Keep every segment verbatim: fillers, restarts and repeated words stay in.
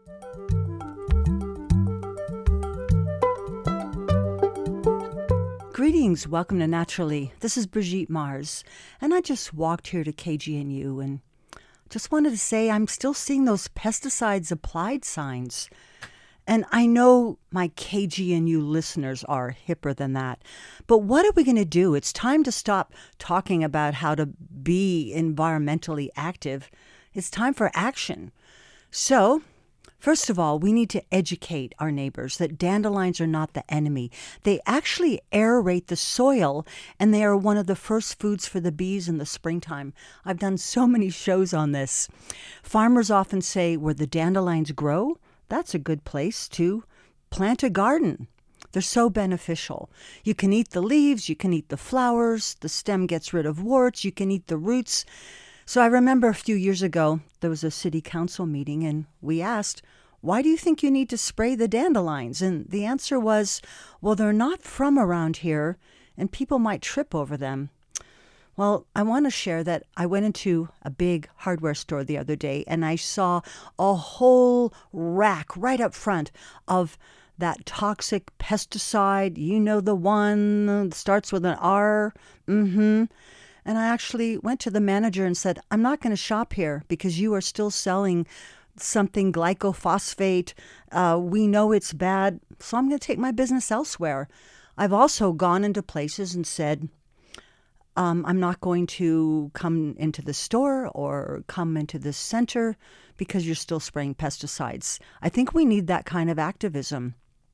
Greetings, welcome to Naturally. This is Brigitte Mars, and I just walked here to K G N U and just wanted to say I'm still seeing those pesticides applied signs. And I know my K G N U listeners are hipper than that. But what are we going to do? It's time to stop talking about how to be environmentally active. It's time for action. So, first of all, we need to educate our neighbors that dandelions are not the enemy. They actually aerate the soil, and they are one of the first foods for the bees in the springtime. I've done so many shows on this. Farmers often say where the dandelions grow, that's a good place to plant a garden. They're so beneficial. You can eat the leaves, you can eat the flowers, the stem gets rid of warts, you can eat the roots. So I remember a few years ago, there was a city council meeting and we asked, why do you think you need to spray the dandelions? And the answer was, well, they're not from around here and people might trip over them. Well, I want to share that I went into a big hardware store the other day and I saw a whole rack right up front of that toxic pesticide. You know, the one that starts with an R. Mm-hmm. And I actually went to the manager and said, I'm not going to shop here because you are still selling something glycophosphate. Uh, we know it's bad, so I'm going to take my business elsewhere. I've also gone into places and said, um, I'm not going to come into the store or come into the center because you're still spraying pesticides. I think we need that kind of activism.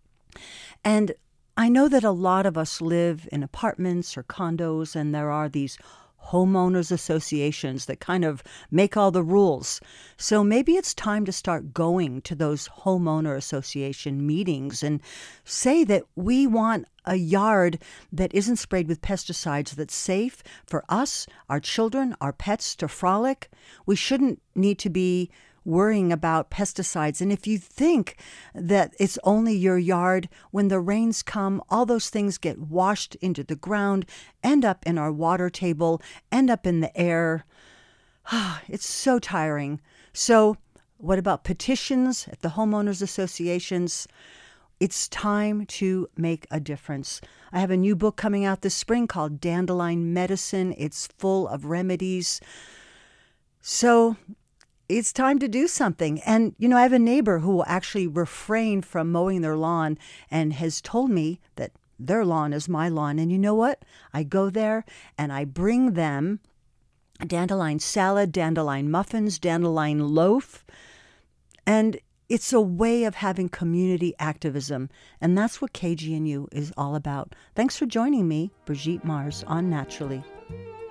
And I know that a lot of us live in apartments or condos, and there are these homeowners associations that kind of make all the rules. So maybe it's time to start going to those homeowner association meetings and say that we want a yard that isn't sprayed with pesticides, that's safe for us, our children, our pets to frolic. We shouldn't need to be worrying about pesticides. And if you think that it's only your yard, when the rains come, all those things get washed into the ground, end up in our water table, end up in the air. It's so tiring. So what about petitions at the homeowners associations? It's time to make a difference. I have a new book coming out this spring called Dandelion Medicine. It's full of remedies. So it's time to do something. And, you know, I have a neighbor who will actually refrain from mowing their lawn and has told me that their lawn is my lawn. And you know what? I go there and I bring them dandelion salad, dandelion muffins, dandelion loaf. And it's a way of having community activism. And that's what K G N U is all about. Thanks for joining me, Brigitte Mars, on Naturally.